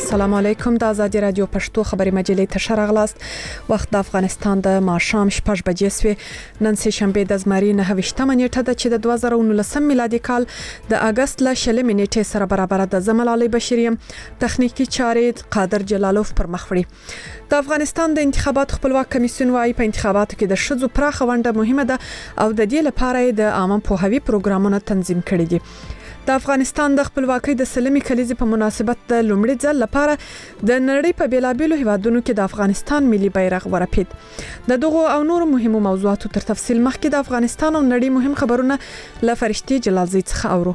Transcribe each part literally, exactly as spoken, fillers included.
السلام علیکم. د آزادي رادیو پښتو خبري مجلې ته شرغلاست. وخت د افغانستان د ماښام شپږ بجې سوې. نن سه شنبه د زمري نه هشتمه نیټه ده چې د دوه زره ونولسم میلادي کال د اگست ل شلمې نیټې سره برابر ده. زمل علي بشیریم تخنیکی چارې قادر جلالوف پر مخ وړي. د افغانستان د انتخاباتو خپلواک کمیسیون وايي په انتخاباتو کې د شذو پراخه ونډه مهمه ده او د دې لپاره د عامه پوهاوي پروګرامونه تنظیم کړي دي. د افغانستان د خپلواکۍ د سلمې کلیزې په مناسبت د لومړي ځل لپاره د نړۍ په بیلابېلو هیوادونو کې د افغانستان ملي بیرغ ورپید. د دغو او نورو مهمو موضوعاتو تر تفصیل مخکې د افغانستان او نړۍ مهم خبرونه له فرشتي جلالزی څخه اورو.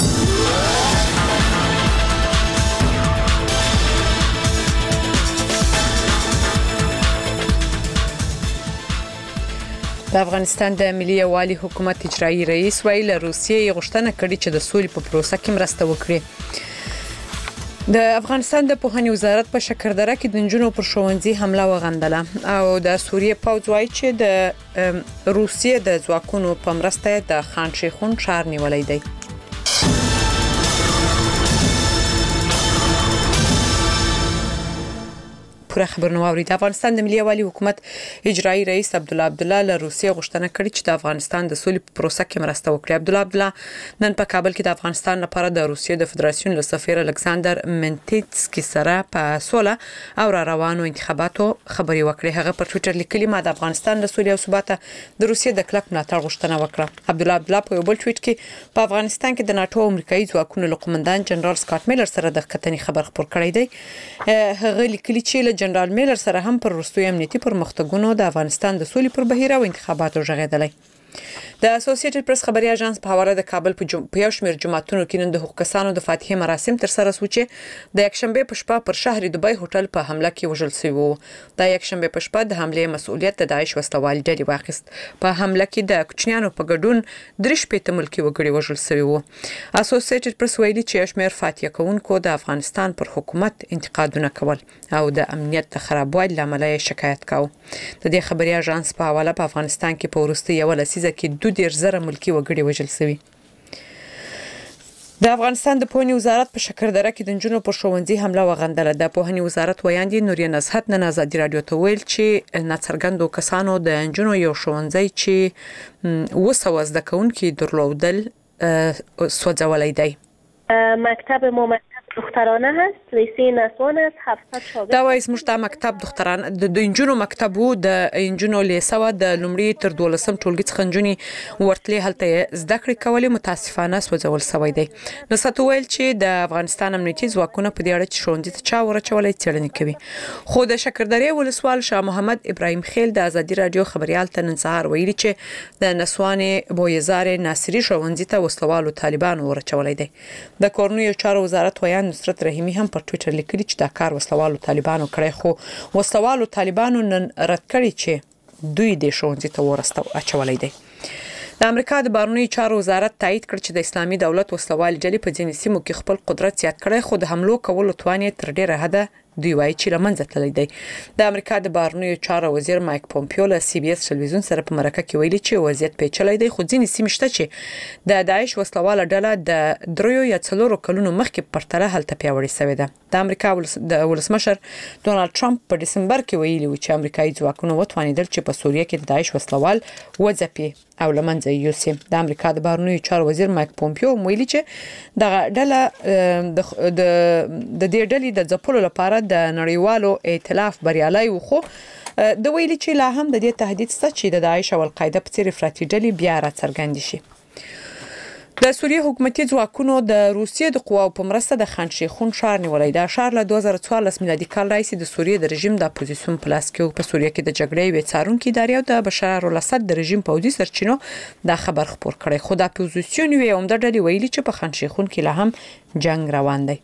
د افغانستان د ملي یووالي حکومت اجرایی رئیس ویل روسیې غوښتنه کړې چې د سولې په پروسه کې مرسته وکړي. د افغانستان د پوهنې وزارت په شکردره کې د نجونو پر ښوونځي حمله وغندله او د سوریې پوځ وایي چې د روسیې د ځواکونو په مرسته د خان شیخون ښار نیولای دی. پوره خبرونه واوري. د افغانستان د ملي یووالي حکومت اجرایی رئیس عبدالله عبدالله له روسیې غوښتنه کړې چې د افغانستان د سولې په پروسه کې مرسته وکړي. عبدالله عبدالله نن په کابل کې د افغانستان لپاره د روسیې د فدراسیون له سفیر الکساندر منټیتسکي سره په سوله او را روانو انتخاباتو خبري وکړي. هغه پر ټوئیټر لیکلي ما د افغانستان د سولې او ثبات د روسیې د کلک ملاتړ غوښتنه وکړه. عبدالله عبدالله په یو بل ټویټ کې په افغانستان کې د ناتو امریکایي ځواکونو له قومندان جنرال سکاټ میلر سره د کتنې خبر خبر کړی دی. هغه لیکلي چې جنرال میلر سره هم پر وروستي امنیتي پرمختګونو د افغانستان د سولې پر بهیر او انتخاباتو ژغېدلی. د اسوسییټډ پریس خبري اژانس په حواله د کابل په جم... یو شمېر جماعتونو کې نن د حقوقسانو د فاتحې مراسم تر سره شو چې د یکشنبه په شپه پر شهر دوبۍ هوټل په حمله کې وژل شوی وو. د یکشنبه په شپه د حمله مسؤلیت د داعش وسلوال ډلې واخیست. په حمله کې د کوچنیانو په ګډون درې شپېته ملکي وګړي وژل شوی وو. اسوسییټډ پریس ویلي چې یو شمېر فاتحه کوونکو د افغانستان پر حکومت انتقادونه کول او د امنیت د خرابوالي لامل یې شکایت کاوه. د دې خبري اژانس په حواله په افغانستان کې په وروستي یو لسیزه کې دوه ډیر زره ملکی وګړي وژل شوی. د افغانستان د پوهنې وزارت په شکردره کې د نجونو پر ښوونځي حمله وغندله. د پوهنې وزارت ویاندې نوریا نصحت نن آزادي رادیو ته ویل چې ناڅرګندو کسانو د نجونو یو ښوونځي چې وسو زده کوونکي درلودل سوځولای دی. مکتب ما مکتب دخترانه هست، لیسه نسوان است، هفتصد شاگرد. دا وایي زموږ د مکتب دختران د انجونو مکتب وو د انجونو لیسه د لومړي تر دولسم ټولګي څخه انجونی ورتلې هلته زده کړې کولې متاسفانه سوځول شوی دی. نو ستو ویل چې د افغانستان امنیتي ځواکونه په دې اړه چې ښوونځي ته چا ورچولای څېړنې کوي. خو د شکردرې ولسوال شاه محمد ابراهیم خیل د آزادي رادیو خبريال ته نن سهار ویلي چې د نسوانې بویزار ناصری ښوونځي ته وسلوالو طالبان ورچولای دی. د کورنیو چارو وزارت ویان نصرت رحیمی هم پر ټوئیټر لیکلي چې دا کار وسلوالو طالبانو کړی خو وسلوالو طالبانو نن رد کړی چې دوی د ښوونځي ته ورستو اچولای دی. د امریکا د بهرنیو چارو وزارت تایید کړ چې د اسلامي دولت وسلوال ډلې په ځینې سیمو کې خپل قدرت زیات کړی خو د حملو کولو توان یې تر ډیره حده دوی وایي چې لمنځه تللی دی. د امریکا د بهرنیو چارو وزیر مایک پومپیو له سی بي اس ټلویزیون سره په مرکه کې ویلي چې وضعیت پیچلی دی خو ځینې سیمې شته چې د داعش وسلواله ډله د دریو یا څلورو کلونو مخکې پرتله هلته پیاوړې شوې ده. د امریکا د ولسمشر ډونالد ټرمپ په دسمبر کې ویلي و چې امریکایي ځواکونه وتوانیدل چې په سوریه کې د داعش وسلوال وځپي او لمنځه یوسي. د امریکا د بهرنیو چارو وزیر مایک پومپیو ویلي چې دغه ډله د د دې ډلې د ځپلو لپاره د نړیوالو ائتلاف بریالي و خو د ویلي چې لا هم د دې تهدید شته چې د داعش او القاعده په څیر افراطي ډلې بیا راڅرګند شي. د سوریه حکومتي ځواکونو د روسیې د قواو په مرسته د خان شیخون ښار نیولای. دا ښار له دوه زره څوارلس میلادي کال راهیسې د سوریې د رژیم د اپوزیسیون په لاس کې و. په سوریه کې د جګړې وې څارونکي ادارې او د بشار الاسد د رژیم پوځي سرچینو دا خبر خپور کړی خو د اپوزیسیون وی عمده ډلې ویلي چې په خان شیخون کې لا هم جنگ روان دی.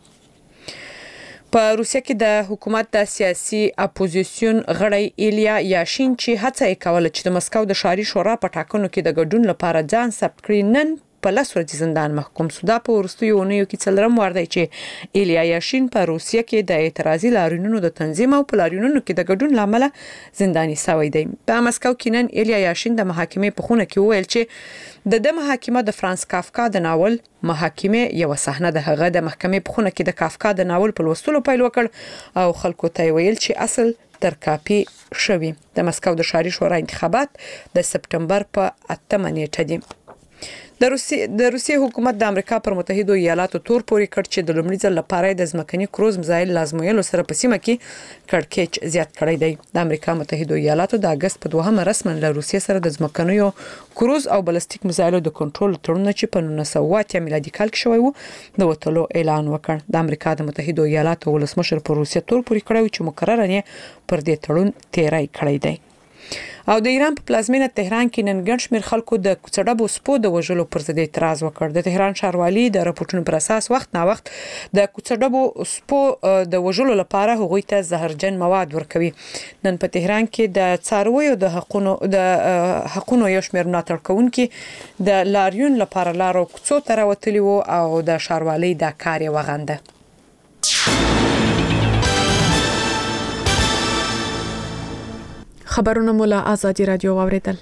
په روسیه کې د حکومت د سیاسي اپوزیسیون غړی ایلیا یاشین چې هڅه کوله چې د مسکو د ښاري شورا په ټاکنو کې د ګډون لپاره ځان ثبت کړي نن په لس ورځې زندان محکوم شو. دا په وروستیو اونیو کې څلورم وار دی چې ایلیا یاشین په روسیه کې د اعتراضي لاریونونو د تنظیم او په لاریونونو کې د ګډون لامل زنداني شوی دی. په مسکو کې نن ایلیا یاشین د محاکمې په خونه کې وویل چې د د محاکمه د فرانس کافکا د ناول محاکمه یو صحنه د هغه د محکمې په خونه کې د کافکا د ناول په لوستلو پیل وکړ او خلکو ته ویل چې اصل تر کاپی شوی. د مسکو د ښاري شورا انتخابات د سپټمبر په اتمه نیټه دي. د روسیې د روسیې حکومت د امریکا پر متحده ایالاتو تور پورې کړ چې د لومړي ځل لپاره د ځمکني کروز میزایل لازمویلو سره په سیمه کې کړکېچ زیات کړی دی. د امریکا متحده ایالاتو د اگست په دوهمه رسماً له روسیې سره د ځمکنیو کروز او بلستیک میزایلو د کنټرول تړون چې په نولس سوه اته میلادي کال کې شوی و د وټلو اعلان وکړ. د امریکا د متحده ایالاتو ولسمشر پر روسیې تور پورې کړی چې مقرره نه پر دې تړون تیرای کړی دی. او د ایران په پلازمینه تهران کې نن ګڼ شمېر خلکو د کوڅډبو سپو د وژلو پر ضد اعتراض وکړ. د تهران ښاروالي د راپورټونو پر اساس وخت نا وخت د کوڅډبو سپو د وژلو لپاره هغوی ته زهرجن مواد ورکوي. نن په تهران کې د څارویو د حقونو د حقونو یو شمېر ملاتړ کوونکي د لاریون لپاره لارو کوڅو ته راوتلي وو او د ښاروالي دا کار یې وغنده. خبرونه مولا آزادی رادیو واوریدل.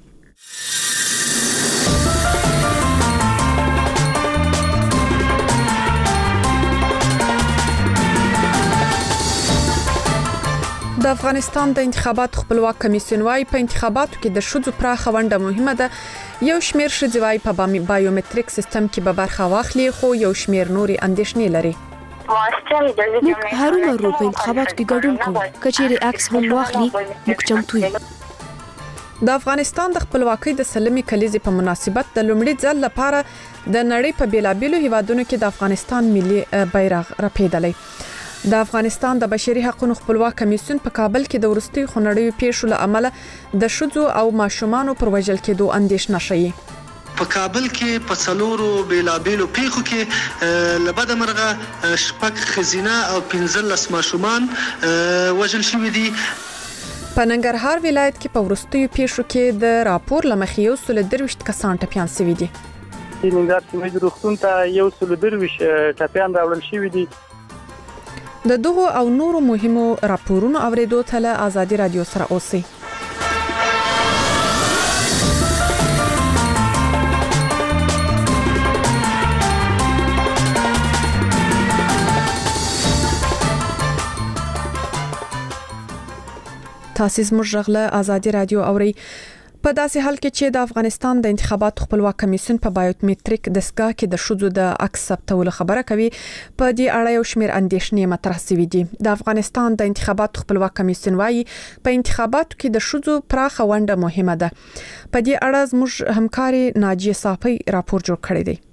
د افغانستان د انتخاباتو خپلواک کمیسیون وايي په انتخاباتو کې د شذو پراخه ونډه مهمه ده. یو شمیر شذي وايي په بایومټریک سیستم کې به برخه واخلي خو یو شمیر نوري اندېښنې لري. موږ هرومرو په انتخاباتو کې ګډون کوو. کچېرې عکس هم واخلي موږ چمتو یو. د افغانستان د خپلواکۍ د سلمي کلیزې په مناسبت د لومړي ځل لپاره د نړۍ په بیلابېلو هیوادونو کې د افغانستان ملي بیرغ رپېدلی. د افغانستان د بشري حقوقو خپلواک کمیسیون په کابل کې د ورستي خنړیو پیښو له امله د شذو او ماشومانو پر وژل کېدو اندېښنه شوې. په کابل کې په څلورو بیلابېلو پیښو کې لبد مرغه شپږ خزینه او پنځلس ماشومان وژل شوي دي. په ننګرهار ولایت کې په ورستي پیښو کې د راپور لمخې یو سل درويشت کسان ټپيان شوي دي. د ننګرهار سیمې روغتون ته یو سل درويشت ټپيان راوړل شوي دي. د دغو او نورو مهمو راپورونو اوریدو ته له آزادی رادیو سره اوسئ. تاسو زموږ غږ آزادی رادیو اورئ. په داسې حال کې چې د افغانستان د انتخاباتو خپلواک کمیسیون په بایومټریک دستګاه کې د شذو د عکس ثبتولو خبره کوي، په دې اړه یو شمېر اندېښنې مطرح شوې دي. د افغانستان د انتخاباتو خپلواک کمیسیون وايي په انتخاباتو کې د شذو پراخه ونډه مهمه ده. په دې اړه زموږ همکاري ناجیه صافی راپور جوړ کړی دی.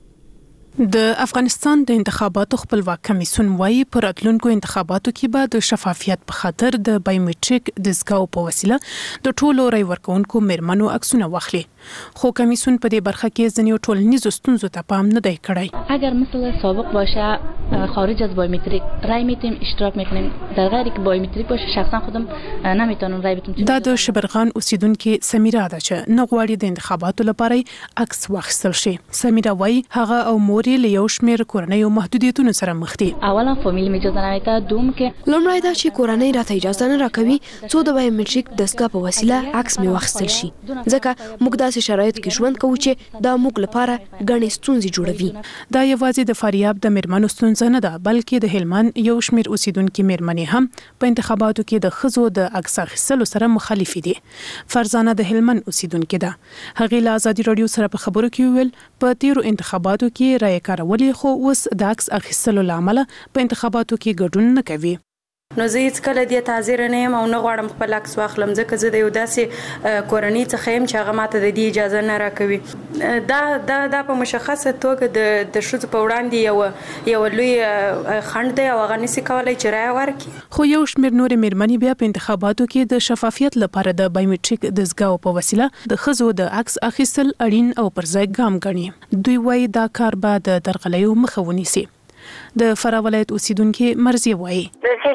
د افغانستان د انتخاباتو خپلواک کمیسیون وايي پر راتلونکو انتخاباتو کې به د شفافیت په خاطر د بایومټریک دستګاو په وسیله د ټولو رای ورکوونکو مېرمنو عکسونه واخلي. خو کمیسیون په دې برخه کې ځینې ټولنیزو ستونزو ته پام نه دی کړی. اگر مثل سابق باشه خارج از بایومتریک رای میتیم اشتراک میکنیم، در غیر که بایومتریک باشه شخصا خودم نمیتونم رای بدم. دا د شبرغان اوسیدونکو سمیرا ده چې نه غواړي د انتخاباتو لپاره عکس واخیستل شي. سمیرا وايي هغه او مور یې له یو شمېر کورنیو محدودیتونو سره مخ دي. اولا فامیل اجازه نمیده، دوم که لومړی دا چې کورنۍ راته اجازه نه راکوي څو د بایومټریک دستګاه په وسیله عکس می واخیستل شي، ځکه موږ داسې شرایط کې ژوند کوو چې دا موږ لپاره ګڼې ستونزې جوړوي. دا یوازې د فاریاب د مېرمنو ستونزه نه ده، بلکې د هلمند یو شمېر اوسیدونکو مېرمنې هم په انتخاباتو کې د ښځو د عکس اخیستلو سره مخالف دي. فرزانه د هلمند اوسیدونکو ده. هغې له آزادي رادیو سره په خبرو کې ویل په تیرو انتخاباتو کې رای کارولې خو اوس د عکس اخیستلو لامل په انتخاباتو کې ګډون نه کوي. نو زه هیڅ کله دې تعذیر نه یم او نه غواړم خپل عکس واخلم، ځکه زه د یو داسې کورنۍ څخه یم چې هغه ماته د دې اجازه نه راکوي. دا دا دا په مشخصه توګه د د ښځو په وړاندې یو یو لوی خنډ دی او هغه نشي کولی چې رایه ورکړي. خو یو شمېر نورې مېرمنې بیا په انتخاباتو کې د شفافیت لپاره د بایومټریک دستګاو په وسیله د ښځو د عکس اخیستل اړین او پر ځای ګام ګڼي. دوی وايي دا کار به د درغلیو مخه ونیسي. د فراه ولایت اوسیدونکو مرزي وایي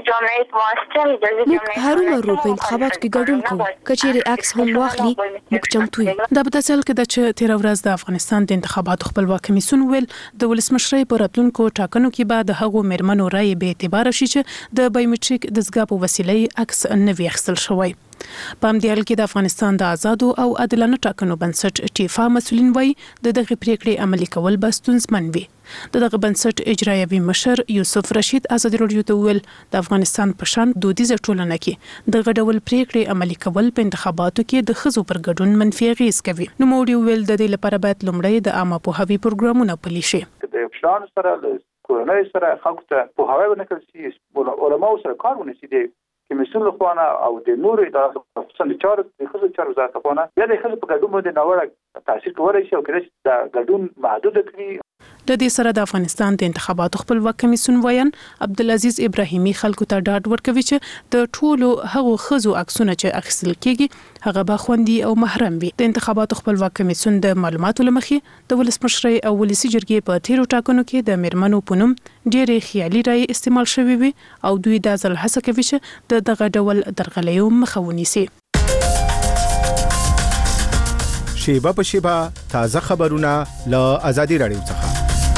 موږ هرومرو په انتخاباتو کې ګډون کوو کچېرې عکس هم واخلي موږ چمتو یو د بداسل کې د چې تیر ورځ د افغانستان د انتخاباتو خپلواک کمیسیون ویل د ولسمشرۍ په راتلونکو ټاکنو کې به د هغو میرمنو رائے به اعتبار شي چې د بایومټریک دستګاه په وسیله عکس نه وي اخیستل شوی. په همدې حال کې د افغانستان د آزادو او عادلانه ټاکنو بنسټ ټیفا مسؤلین وایي د دغه پریکړې عملي کول به ستونزمن وي. د دغه بنسټ اجرایوي مشر یوسف رشید ازادي راډیو ته ویل د افغانستان په شان دودیزه ټولنه کې دغه ډول پریکړې عملي کول په انتخاباتو کې د ښځو پر ګډون منفي اغېز کوي. نو موږ ویل د دې لپاره باید لومړی د عامه پوهاوي پروګرامونه پلي شي. د پلان سره د کورنۍ سره خلکو ته پوهاوی ورکړل شي، علماء سره کار ونشي د کمیسیون لخوا او د نورو ادارو خصوصا د چارو د خصوصي چارو وزارت لخوا یا د خصوصي په ګډون باندې ناوړه تاثیر کولی شي او کله د ګډون محدود کړي. د دې سره د افغانستان د انتخاباتو خپلواک کمیسیون وایي عبدالعزیز ابراهیمي خلکو ته ډاډ ورکوي چې د ټولو هغو ښځو عکسونه چې اخیستل کیږي هغه به خوندي او محرم وي. د انتخاباتو خپلواک کمیسیون د معلوماتو لمخې د ولسمشرۍ او ولسی جرګې په تیرو ټاکنو کې د میرمنو په نوم ډېرې خیالي رایې استعمال شوې وي او دوی دا ځل هڅه کوي چې د دغه ډول درغلیو مخه ونیسي. شیبه په شیبه تازه خبرونه له آزادي راډیو څخه.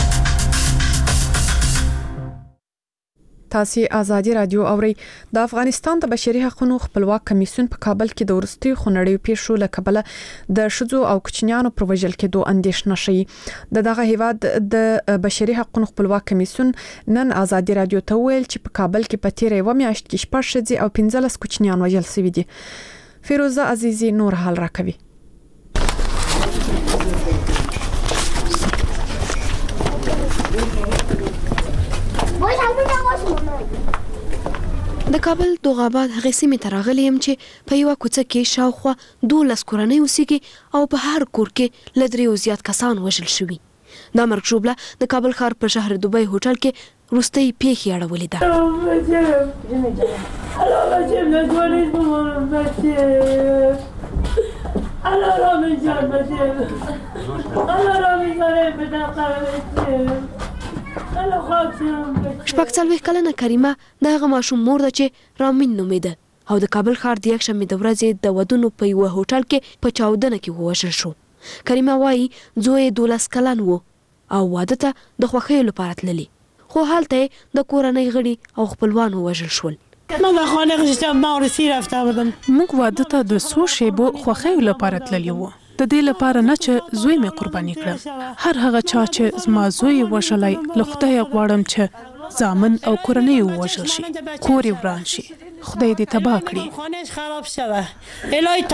تاسو آزادي رادیو اوري. د افغانستان د بشري حقوقو خپلواک کمیسیون په کابل کې د ورستي خونړیو پیښو لکبله د شذو او کوچنیانو پر وژل کېدو اندېښنه شي. د دغه هیواد د بشري حقوقو خپلواک کمیسیون نن آزادي رادیو ته ویل چې په کابل کې په تیرې و میاشت کې شپږ شذي او پنځلس کوچنیان وژل شوي دي. فیروزه عزیزی نور حال راکوي. د کابل دوغاباد هغه سیمه ترغلې هم چې په یو کوڅه کې شاوخوا دولس کورنۍ اوسېږي او په هر کور کې لدري او زیات کسان وژل شوي. دا مرګ جوړه د کابل ښار په شهر دوبۍ هوټل کې روستي پیښې اړولې ده. شپږ څلوېښت کلنه کریمه د هغه ماشوم مور ده چې رامین نومېده او د کابل ښار د یکشنبې د ورځې د ودونو په یوه هوټل کې په چاودنه کې ووژل شو. کریمه وایي زوی یې دولس کلن و او واده ته د خوښیو لپاره تللی، خو هلته د کورنۍ غړي او خپلوان ووژل شول. موږ واده ته د څو شیبو خوښیو لپاره تللی وو، د دې لپاره نه چې زوی مې قرباني کړم. هر هغه چا چې زما زوی وژلی له خدایه غواړم چې زامن او کورنۍ ووژل شي، کور یې وران شي، خدای دې تباه کړي.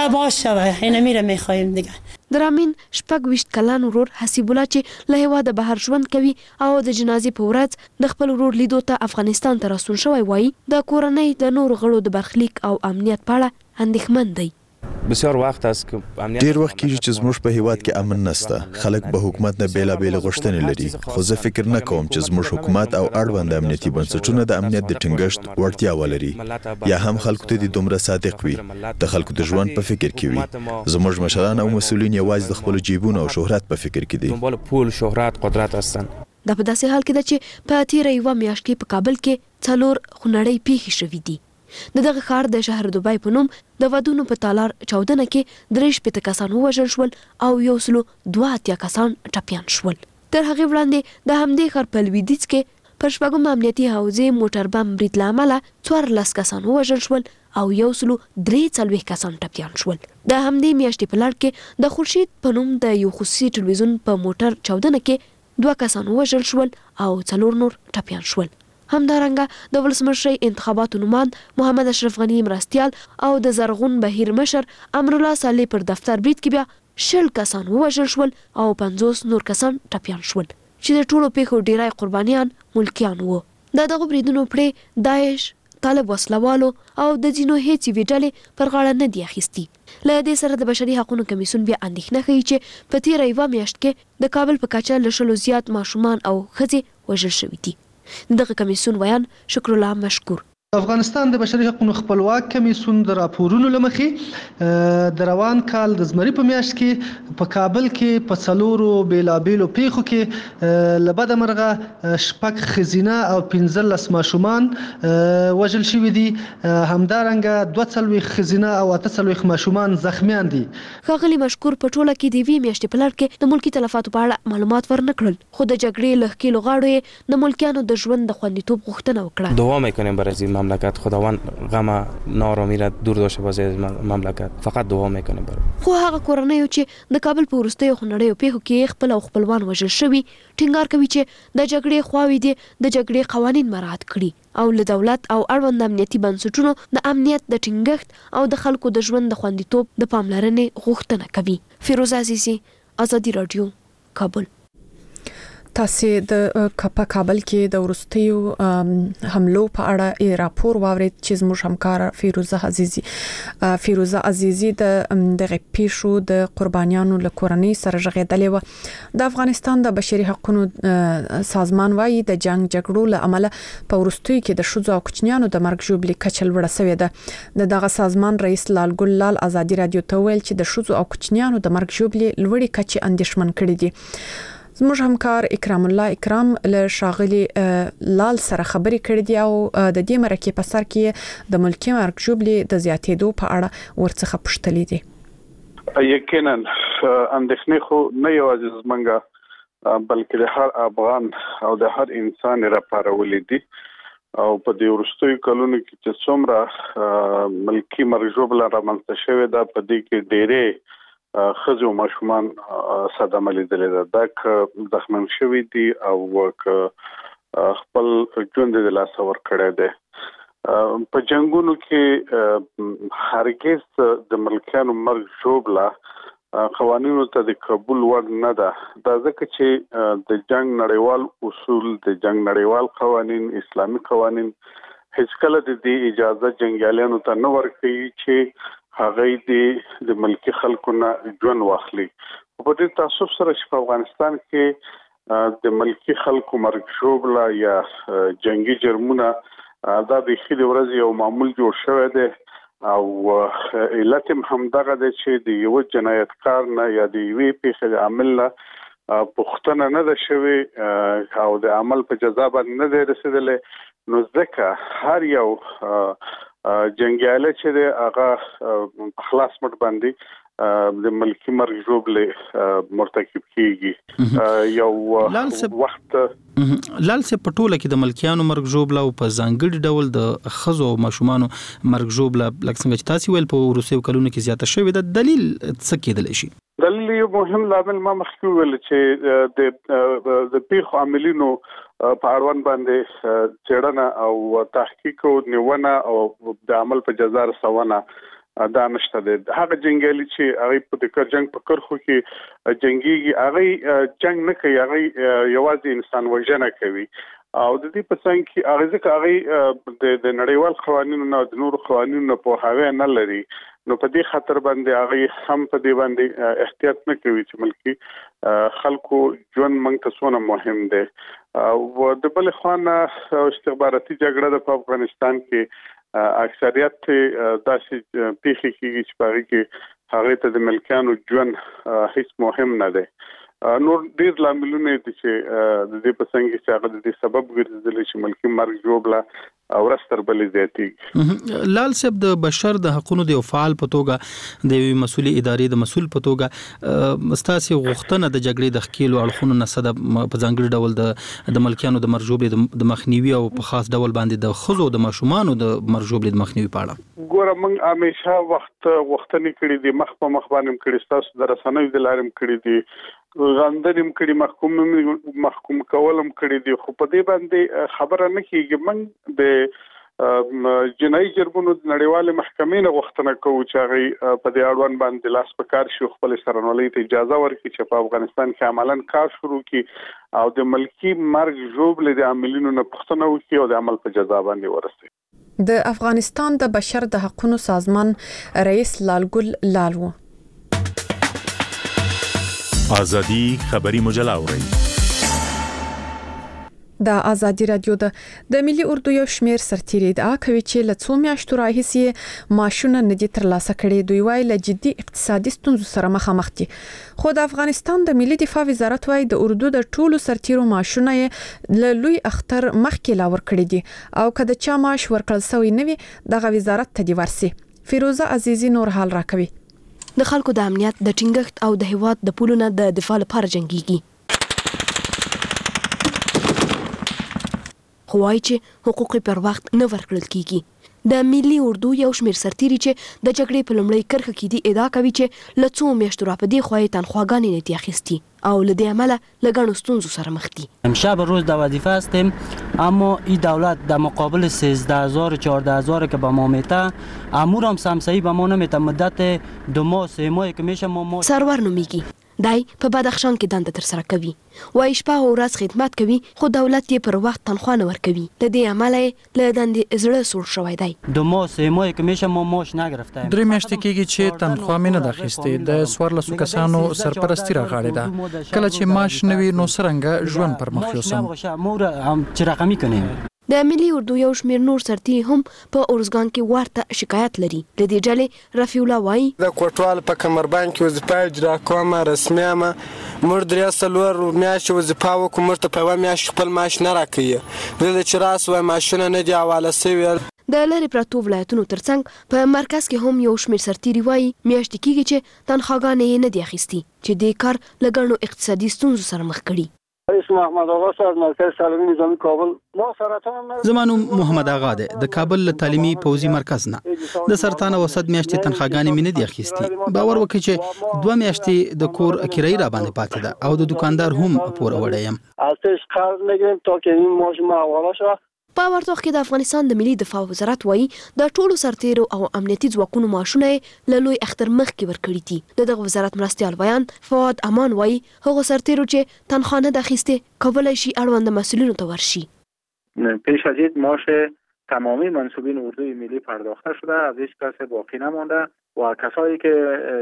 د رامین شپږ ویشت کلن ورور حسیب الله چې له هیواده بهر ژوند کوي او د جنازې په ورځ د خپل ورور لیدو ته افغانستان ته راستون شوی وایي د کورنۍ د نورو غړو د برخلیک او امنیت په اړه اندېښمن دی. بسیار وخت است که ډیر وخت کېږي چې زموږ په هیواد کې امن نشته. خلک به حکومت نه بیلابېل غوښتنې لري، خو زه فکر نه کوم چې زموږ حکومت او اړوند امنیتي بنسټونه د امنیت د ټینګښت وړتیا ولري یا هم خلکو ته د دومره صادق وي، د خلکو د ژوند په فکر کې وي. زموږ مشران او مسؤلین یوازې د خپل جیبونو او شهرت په فکر کې دي. دنبال پول، شهرت، قدرت هستن. دا په داسې حال کې ده چې په تیره یوه میاشت کې په کابل کې څلور خونړۍ پیښې شوې دي. د دغه ښار د شهر دوبۍ په نوم د ودونو په تالار چاودنه کې درې شپېته کسان ووژل شول او یو سلو دوه اتیا کسان ټپیان شول. تر هغې وړاندې د همدې ښار په لویدیځ کې پر شپږم امنیتي حوزې موټر بم برید له امله څوارلس کسان ووژل شول او یو سلو درې څلوېښت کسان ټپیان شول. د همدې میاشتې په لړ کې د خورشید په نوم د یو خصوصي ټلویزیون په موټر چاودنه کې دوه کسان ووژل شول او څلور نور ټپیان شول. همدارنګه د ولسمشرۍ انتخاباتو نوماند محمد اشرف غني مرستیال او د زرغون بهیر مشر امرالله صالح پر دفتر برید کې بیا شل کسان ووژل شول او پنځوس نور کسان ټپیان شول چې د ټولو پیښو ډیری قربانیان ملکیان وو. د دغه بریدونو پړې داعش، طالب وسلوالو او د ځینو هیڅ ډلې پر غاړه نه دی اخیستي. له دې سره د بشري حقوقو کمیسیون بیا اندېښنه ښیي چې په تیره یوه میاشت کې د کابل په کچه له شلو زیات ماشومان او ښځې وژل شوي دي. دغه کمیسیون ویان شکر الله مشکور. افغانستان د بشري حقوقو خپلواک کمیسیون د راپورونو لمخې د روان کال د زمري په میاشت کې په کابل کې په څلورو بیلابیلو پیښو کې لبد مرغه شپږ خزینه او پنځلس ماشومان وژل شوي دي، همدارنګه دوه څلوېښت خزینه او اته څلوېښت ماشومان زخمیان دي. ښاغلي مشکور په ټوله کې د یوې میاشتې په لړ کې د ملکي تلفاتو په اړه معلومات ورنه کړل، خو د جګړې له ښکېلو غاړو یې د ملکیانو د ژوند د خوندیتوب غوښتنه وکړه. دعا میکنیم برای این مملکت، خداوند غم نارامی را دور داشته باشه از مملکت، فقط دعا میکنیم برای. خو هغه کورنۍ چې د کابل په وروستیو خونړیو پیښو کې خپل او خپلوان وژل شوي ټینګار کوي چې د جګړې خواوې دي د جګړې قوانین مراعات کړي او له دولت او اړوند امنیتي بنسټونو د امنیت د ټینګښت او د خلکو د ژوند د خوندیتوب د پاملرنې غوښتنه کوي. فیروزه عزیزي، ازادي رادیو، کابل. تاسو د کپا کابل کې د ورستیو حملو په اړه راپور واورید چې زموږ همکار فیروزه عزیزي فیروزه عزیزي د دغه پیښو د قربانیانو له کورنۍ سره ژغېدلې و. د افغانستان د بشري حقوقو سازمان وايي د جنگ جګړو له امله په ورستیو کې د شوزو او کوچنیانو د مرګ ژوبلې کچه لوړه شوې ده. د دغه سازمان رئیس لال ګل لال ازادي رادیو ته ویل چې د شوزو او کوچنیانو د مرګ ژوبلې لوړې کچه اندېښمن کړې دي. زموږ همکار اکرام الله اکرام له شاغلي لال سره خبرې کړې دي او د دې مرکې په سر کې د ملکي مرګ ژوبلې د زیاتېدو په اړه ورڅخه پوښتلې دي. یقینا اندېښنې خو نه یوازې زمونږ بلکې د هر افغان او د هر انسان لپاره ولې دي او په دې وروستیو کلونو کې چې څومره ملکي مرګ ژوبله رامنځته شوې ده په دې کې ډېرې خزو ماشومان صدمه لیدلې ده، دا که زخمن شوي دي او که خپل ژوند د لاسه ورکړی دی. په جنګونو کې هرګز د ملکیانو مرګ ژوبله قوانینو ته د قبول وړ نه ده. دا ځکه چې د جنگ نړیوال اصول، د جنگ نړیوال قوانین، اسلامي قوانین هیڅکله د دې اجازه جنګیالیانو ته نه ورکوي چې هغه دې د ملکی خلکو نه ژوند واخلي. په دې تاسو سره چې په افغانستان کې د ملکی خلکو مرګ ژوبله یا جنگي جرمونه دا د خېد ورځ یو معمول جوړ شوی دی او علت هم دغه دی چې د یو جنایتکار نه یا د یوې پیښې د عامل نه پوښتنه نه ده شوې او د عمل په جزا باندې نه دی رسېدلی، نو ځکه هر یو جنګیاله چې د هغه خلاص مټ باندې د ملکی مرګ ژوبلې مرتکب کیږي. یو وخت لال سه پټوله کې د ملکیانو مرګ ژوبله او په ځانګړي ډول د خزو او ماشومانو مرګ ژوبله لکه څنګه چې تاسو ویل په وروستیو کلونو کې زیاته شوې ده، دلیل څه کېدلی شي؟ دلیل یو مهم لامل ما مخکې ویل چې د د پیښو عاملینو په اړوند باندې څېړنه او تحقیق او نیونه او د عمل په جزا رسونه دا نشته دی. هغه جنګیالي چې هغه په د جنگ په کرخو کې جنگيږي هغه جنگ نه کوي، هغه یوازې انسان وژنه کوي او د دې په څنګ کې هغه ځکه هغه د نړیوال قوانینو نه د نورو قوانینو په هغه نه لري، نو په دې خاطر باندې هغه هم په دې باندې احتیاط نه کوي چې ملکی خلکو ژوند موږ ته څونه مهم دی. او د بل خوانه استخباراتي جګړه په افغانستان کې اکثریت داسې پیښې کېږي چې په هغه کې هغه ته د ملکیانو ژوند هیڅ مهم نه دی. نور ډیر لاملونه دي چې د دې په څنګه چې هغه د دې سبب ګرځېدل چې ملکی مرګ ژوبله او رستر بلې زیاتېږي. لال صاحب د بشر د حقوقو د فعال په توګه د یوې مسؤلې ادارې د مسؤل په توګه ستاسو غوښتنه د جګړې د ښکېلو اړخونو نه صد په ځانګړي ډول د د ملکیانو د مرګ ژوبلې د مخنیوي او په خاص ډول باندې د خزو د ماشومانو د مرګ ژوبلې د مخنیوي په اړه؟ ګوره موږ همیشه وخت غوښتنې کړې دي، مخ په مخ باندې کړې، تاسو د رسنیو د لارې کړې دي، غندنیم کړي، محکوم محکوم کولم کړي دي، خو په دې باندې خبره نه کیږي. موږ د جنایي جرمونو د نړیوال محکمې نه غوښتنه کوو چې هغه په دې اړوند باندې لاس په کار شي، خپل سرنولۍ ته اجازه ورکړي چې په افغانستان کې عملاً کار شروع کړي او د ملکی مرګ ژوبلې د عاملینو نه پوښتنه وکړي او د عمل په جزا باندې ورسوي. د افغانستان د بشر د حقوقو سازمان رئیس لال ګل لال و. آزادی خبری مجله اورئ. د ازادي رادیو د د ملي اردو یو شمیر سرتیري ادعا کوي چې له څو میاشتو راهیسې معاشونه نه دي ترلاسه کړي. دوی وايي له جدي اقتصادي ستونزو سره مخامخ دي. خو د افغانستان د ملي دفاع وزارت وايي د اردو د ټولو سرتیرو معاشونه له لوی اختر مخکې لا ورکړي دي او که د چا معاش ورکړل شوی نه وي دغه وزارت ته دی ورسي. فیروزه عزیزی نور حال راکوي. د خلکو د امنیت د ټینګښت او د هیواد د پولونو د دفاع لپاره جنگيږي. خو وايي چې حقوق پر وخت نه ورکړل کیږي. د ملي اردو یو شمیر سرتیري چې د جګړې په لومړۍ کرښه کې دي ادعا کوي چې له څو میاشتو راپدې خو یې تنخواګانې نه دي اخیستي او له دې امله له ګڼو ستونزو سره مخ دي. شب روز در وظیفه هستیم اما این دولت در مقابل سیزده هزار و چهارده هزار که به ما میته امور هم سمسایی به ما نمیته. مدت دو ماه سه ماه که میشه ما ما سرور نومیږي. دای په بدخشان کې دنده تر سره کوي. وای شپه او ورځ خدمت کوي خو دولت یې پر وخت تنخواه نه ورکوي. د دې امله له دندې زړه سوړ شوی دی. دو ماه سه ماه که میشه ما ماش نگرفته. درې میاشتې کېږي چې تنخواه مې نه ده اخیستې. د څوارلسو کسانو سرپرستی راغاړې ده. کله چې معاش نه وي نو څرنګه ژوند پر مخ یوسم. مور هم چې رقمي کنیم. د ملي اردو یو شمیر نور سرتیري هم په اورزګان کې ورته شکایت لري. د دې ډلې رفیع الله وایي د کوټوال په کمربند کې وظیفه اجرا کوم رسمي ما مر درې سلور میاشتې وظیفه وکم مرته په و میاشت خپل معاش نه راکړي. د چې راس و ماشونه نه دی حواله سوي. د لری پراتو ولایتونو ترڅنګ په مرکز کې هم یو شمیر سرتیري وایي میاشتې کېږي چې تنخواګانې نه دي اخیستي چې د کار لګړو اقتصادي ستونزو سره مخ کړي. اسم محمد آقا از مرکز تعلیمی نظامی کابل. ما سرطان زمانو محمد آقا ده د کابل تعلیمی پوزي مرکز نه د سرطان وسط میاشتې تنخواګانې مې نه دي اخیستي. باور وکړئ چې دوه میاشتې د کور کرایه را باندې پاتې ده او د دکاندار هم پور وړی یم. ازش قرض میگیریم تا که این ماش ما حواله شود. په ورته وخت کې د افغانستان د ملي دفاع وزارت وایي د ټولو سرتیرو او امنیتي ځواکونو معاشونه له لوی اختر مخکې ورکړي دي. د دغه وزارت مرستیال بیان فواد امان وایي هغه سرتیرو چې تنخواه نه ده اخیستې کولی شي اړونده مسئولینو ته ورشي. پیش از این معاش تمامی منصوبین اردوی ملی پرداخته شده. از هیچ کس باقی نمانده و کسایی که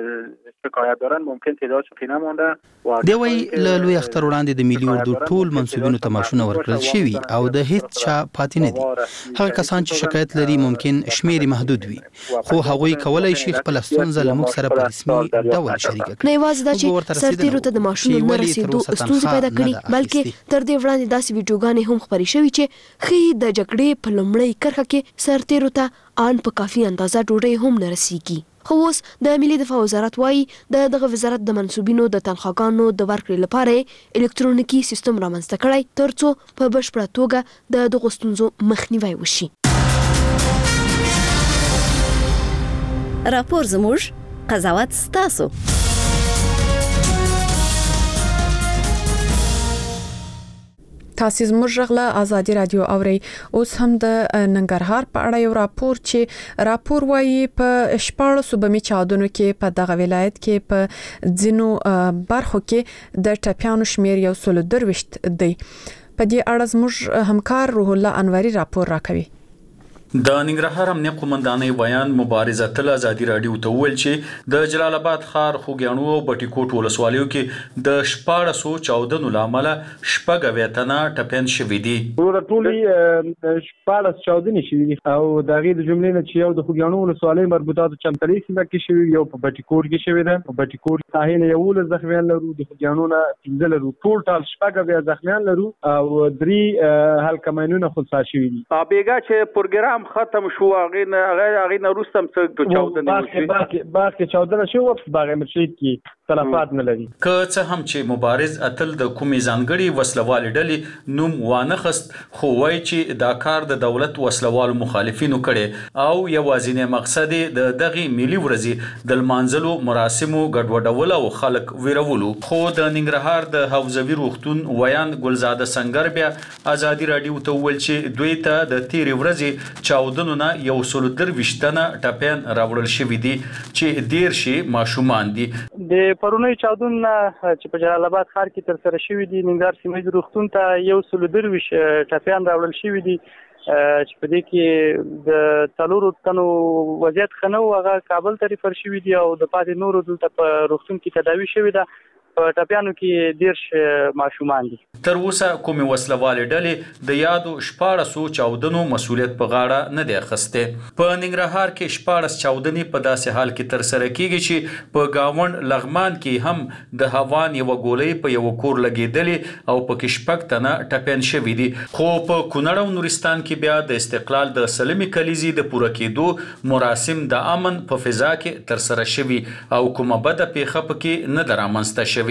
شکایت دارن ممکن تعدادشون نمانده. دی وی له لوی اختر وړاندې د ملي اردو ټول منصوبینو ته معاشونه ورکړل شوي او د هیڅ چا پاتې نه دي. هغه کسان چې شکایت لري ممکن شمیر محدود وي خو هغوی کولای شي خپل ستونزه له موږ سره په رسمي ډول شریک کړي. نه یوازې دا چې سرتیرو ته د معاشونو نه رسیدو ستونزې پیدا کړي بلکې تر دې وړاندې داسې ویډیوګانې هم خپرې شوي چې ښیي د جګړې په لومړۍ کرښه کې سرتیرو ته ان په کافي اندازه ډوډۍ هم نه رسیږي. خو اوس د ملي دفاع وزارت وایي د دغه وزارت د منصوبینو د تنخواګانو د ورکړې لپاره الکترونیکي سیستم رامنځته کړی ترڅو په بشپړه توګه د دغو ستونزو مخنیوی وشي. راپور زموږ قضاوت ستاسو. تاسو زموږ غلا ازادي رادیو اوري. اوس هم د ننګرهار په اړه یو راپور چې راپور وایي په شپاړو صوبمي چاودنو کې په دغه ولایت کې په ځینو برخو کې د ټپیانو شمیر یو سل درويشت دی. په دې اړه زموږ همکار روح الله انواري راپور راکوي. د ننګرهار امنیه قومندانۍ بیان مبارزه تل ازادي رادیو ته ویل چې د جلال آباد ښار خوګیاڼو او بټي کوټ ولسوالیو کې د شپاړسو چاودنو لامل شپږ ویتنه ټپین شوې دي. ټول ټولې شپاړس چاودنې شوې دي او د هغې د جملې نه چې یو د خوګیاڼو ولسوالۍ مربوطاتو چمتلي سیمه کې شوې یو په بټي کوټ کې شوې ده. په بټي کوټ ساحې نه یولس زخمیان لرو د خوګیاڼو نه پنځه لرو ټول ټال شپږ اویا زخمیان لرو او درې هلکه ماینونه خنثی شوي دي. بیګا چې پروګرام ختم شو هغه نه هغه نه روستم څه چاودنه وشي باقي باقي چاودنه شو په باغ مرشد کې تلفات نه لري. که څه هم چې مبارز اتل د کومې ځانګړي وسلوال ډلې نوم وانه خست خو وایي چې دا کار د دولت وسلوال مخالفینو کړي او یوازینی مقصد د دغه ملي ورځي د لمانځلو مراسمو ګډوډول او خلک ویرولو. خو د ننګرهار د حوزوي روغتون ویان ګلزاده سنگر بیا ازادي رادیو ته ویل چې دوی ته د تیرې ورځې چاودنو نه یو سل درويشتنه ټپین راوړل شوې دي چې دیر شي ماشومان دي. د پرونی چاودون چې په جلال آباد ښار کې تر سره شوې دي ننګرهار سیمه روغتون ته یو سل درويش ټپیان راوړل شوې دي چې په دې کې د څلورو تنو وضعیت ښه نه و هغه کابل ته ریفر شوي دي او د پاتې نورو دلته په روغتون کې تداوي شوې ده په ټپیانو کې دیرش ماشومان دي. تر اوسه کومې وسلوالې ډلې د یادو شپاړسو چاودنو مسولیت په غاړه نه دی اخیستی. په ننګرهار کې شپاړس چاودنې په داسې حال کې ترسره کیږي چې په گاوند لغمان کې هم د هوان یو ګولۍ په یو کور لګېدلې او په کې شپږ تنه ټپیان شوي دي. خو په کونړ او نورستان کې بیا د استقلال د سلمي کلیزې د پوره کېدو مراسم د امن په فضا کې ترسره شوي او کومه بده پیښه پکې نه ده رامنځته شوې.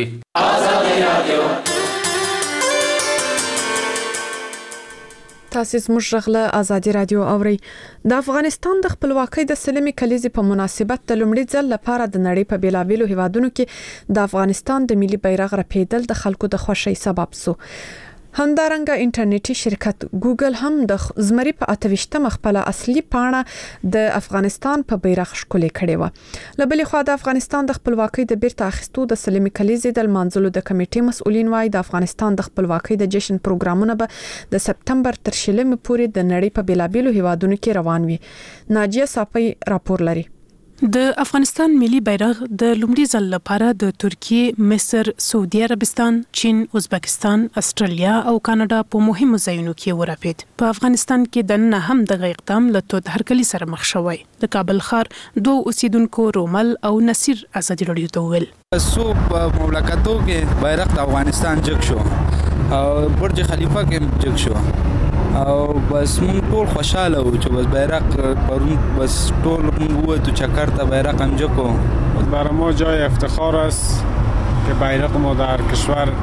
تاسو زموږ غله ازادي رادیو اوري. د افغانستان د خپلواکۍ د سلمي کلیزې په مناسبت د لومړي ځل لپاره د نړۍ په بیلابېلو هیوادونو کې د افغانستان د ملي بیرغ رپیدل د خلکو د خوښۍ سبب سو. همدارنګه انټرنیټي شرکت ګوګل هم د زمري په اتويشتمه خپل اصلي پاڼه د افغانستان په بیرغ ښکلې کړې و. لبلې خو د افغانستان د خپلواکۍ د بیرته اخیستو د سلمي کلیزې د منځلو د کمیټې مسؤلین وايي د افغانستان د خپلواکۍ د جشن پروګرامونه به د سپتمبر تر شلمې پورې د نړۍ په بیلابېلو هیوادونو کې روان وي. ناجیه صافی راپور لري. د افغانستان ملي بیرغ د لومړي ځل لپاره د ترکیه، مصر، سعودي عربستان، چین، ازبکستان، استرالیا او کاناډا په مهمو ځایونو کې ورپېد. په افغانستان کې د نن هم د اقدام له تود هرکلي سره مخ شوی. د کابل ښار دوه اوسیدونکو رومل او نصیر ازادي رادیو ته ویل سو په مملکتو کې بیرغ د افغانستان جګ شو او برج خلیفه کې جګ شو او بس مونږ ټول خوشاله وو چې بس بیرغ پرون بس ټول مونږ وو چکر ته بیرغ هم جکو. برای ما جای افتخار است که بیرغ ما در کشور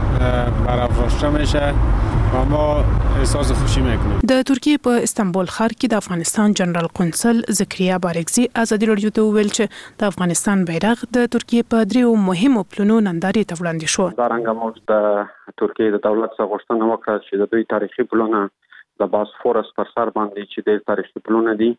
برافراشته میشه و ما احساس خوشی میکنیم. د ترکیه په استانبول ښار کې د افغانستان جنرال قونسل زکریا بارکزي ازادي رادیو ته ویل چې د افغانستان بیرغ د ترکیه په دریو مهمو پلونو نندارې ته وړاندې شو. دا رنګه موږ د ترکیه د دولت څخه غوښتنه وکړه چې د دوی تاریخي پلونه د باسفورس پر سر باندې چې د تاریخي پلونه دي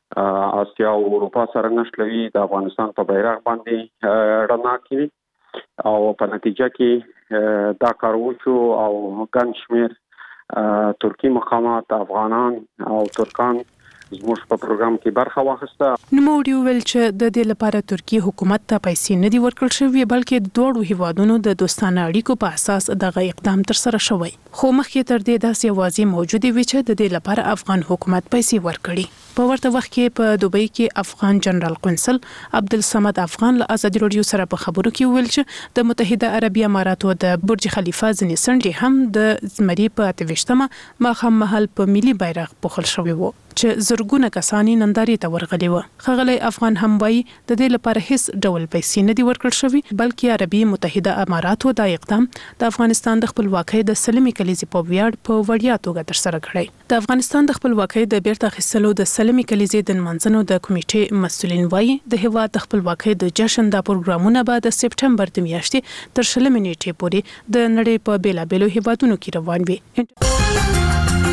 آسیا او اروپا سره نښلوي د افغانستان په بیرغ باندې رڼا کوي او په نتیجه کې دا کار وشو او ګڼ شمېر ترکی مقامات افغانان او ترکان زموږ په پروګرام کې برخه واخیسته. نوموړي ویل چې د دې لپاره ترکیه حکومت ته پیسې نه دي ورکړل شوې بلکې د دوړو هیوادونو د دوستانه اړیکو په اساس دغه اقدام تر سره شوی. خو مخکې تر دې داسې اوازې موجوده وي چې د دې لپاره افغان حکومت پیسې ورکړي. په ورته وخت کې په دوبۍ کې افغان جنرال قونسل عبدالصمد افغان له ازادي رادیو سره په خبرو کې ویل چې د متحده عربي اماراتو د برج خلیفه ځینې څنډې هم د زمري په اتويشتمه ماښام مهال په ملي بیرغ پوښل شوی وو چې زرګونه کسانی نندارې ته ورغلي وو. ښاغلی افغان هم وایي د دې لپاره هیڅ ډول پیسې نه دي ورکړل شوې بلکې عربي متحده اماراتو دا اقدام د افغانستان د خپلواکۍ د سلمي کلیزې په ویاړ په وړیا توګه ترسره کړی. د افغانستان د خپلواکۍ د بیرته اخیستلو د سلمي کلیزې د منځنو د کمیټې مسؤلین وایي د هیواد د خپلواکۍ د جشن د پروګرامونه به د سپټمبر د میاشتې تر شلمې نیټې پورې د نړۍ په بیلابېلو هیوادونو کې روان وي.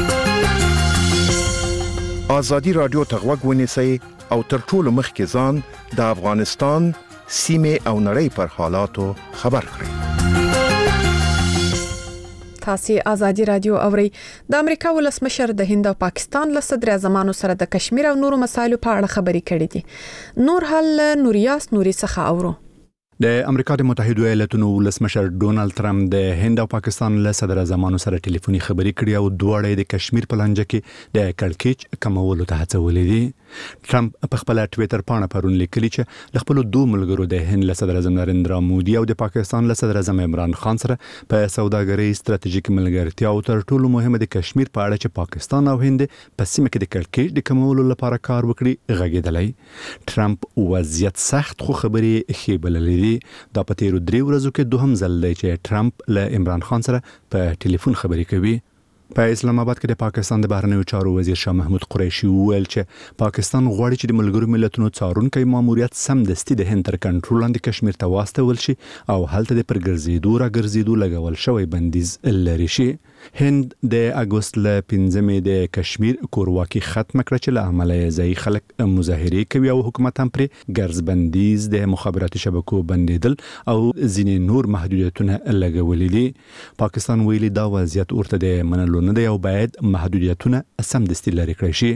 ازادي رادیو ته غوږ ونیسئ او تر ټولو مخکې ځان د افغانستان سیمه او نړۍ پر حالاتو خبر کړئ. تاسو ازادي رادیو اوري. د امریکا ولسمشر د هند او پاکستان له صدر اعظمانو سره د کشمیر او نورو مسایلو په اړه خبرې کړې دي. نور حل نوریاس نوري څخه اورو. د امریکا د متحده ایالاتونو ولسمشر ډونالد ترامپ د هند او پاکستان له صدر اعظمانو سره ټلیفوني خبرې کړې او دواړه د کشمیر په لانجه کې د کړکېچ کمولو ته هڅولې دي. ترامپ په خپل ټوئیټر باندې پرون لیکلی چې د خپل دوه ملګرو د هند له صدر اعظم نریندرا مودي او د پاکستان له صدر اعظم عمران خان سره په سوداګرۍ ستراتیژیک ملګرتیا او تر ټولو مهمه د کشمیر په اړه چې پاکستان او هند په سیمه کې د کړکېچ د کمولو لپاره کار وکړي غږیدلی. ترامپ وضعیت سخت خو خبرې ښې بللې دي. دا په تیرو درې ورځو کې دوهم ځل دی چې ترامپ له عمران خان سره په ټلیفون خبرې کوي. په اسلام آباد کې د پاکستان د بهرنیو چارو وزیر شاه محمود قریشي وویل چې پاکستان غواړي چې د ملګرو ملتونو څارونکي ماموریت سمدستي د هند تر کنټرول لاندې کشمیر ته واستول شي او هلته د پرګرځېدو را ګرځېدو لګول شوی بندیز لري شي. هند د اگست ل پنځمې د کشمیر کورواکي ختم کړ چې له عمله ځای خلک مظاهره کوي او حکومت هم پر ګرځ بندیز د مخابراتي شبکو بندیدل او ځینې نور محدودیتونه لګولې دي. پاکستان ویلي دا وضعیت ورته د منلو نه دی او باید محدودیتونه سمدستي لري کړی شي.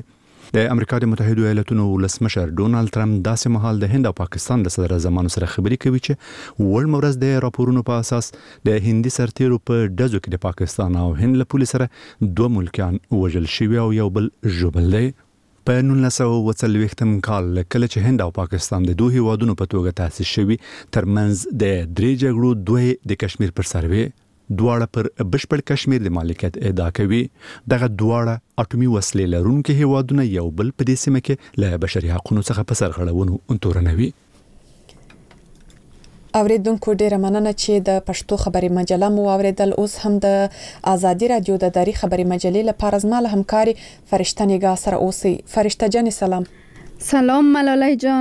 د امریکا د متحده ایالاتونو ولسمشر ډونالد ترامپ داسې مهال د هند او پاکستان له صدر اعظمانو سره خبرې کوي چې وړ مورز د راپورونو په اساس د هندي سرتیرو په ډزو کې د پاکستان او هند له پولیس سره دوه ملکیان وژل شوي او یو بل ژوبل دی. په نولس سوه اووه څلوېښتم کال کله چې هند او پاکستان د دوه هیوادونو په توګه تاسیس شوي ترمنځ د درې جګړو دوه د کشمیر پر سر وي. دواړه پر بشپړ کشمیر د مالکیت ادعا کوي. دغه دواړه اټومي وسلې لرونکي هیوادونه یو بل په دې سیمه کې له بشري حقوقو څخه په سرغړونو تورنوي. اوریدونکو ډیره مننه چې د پښتو خبري مجله مو اوریدل. اوس هم د آزادي رادیو د داری خبري مجلې لپاره زما له همکاري فرشته نگاه سره اوسئ. فرشته جان سلام. سلام ملالۍ جان.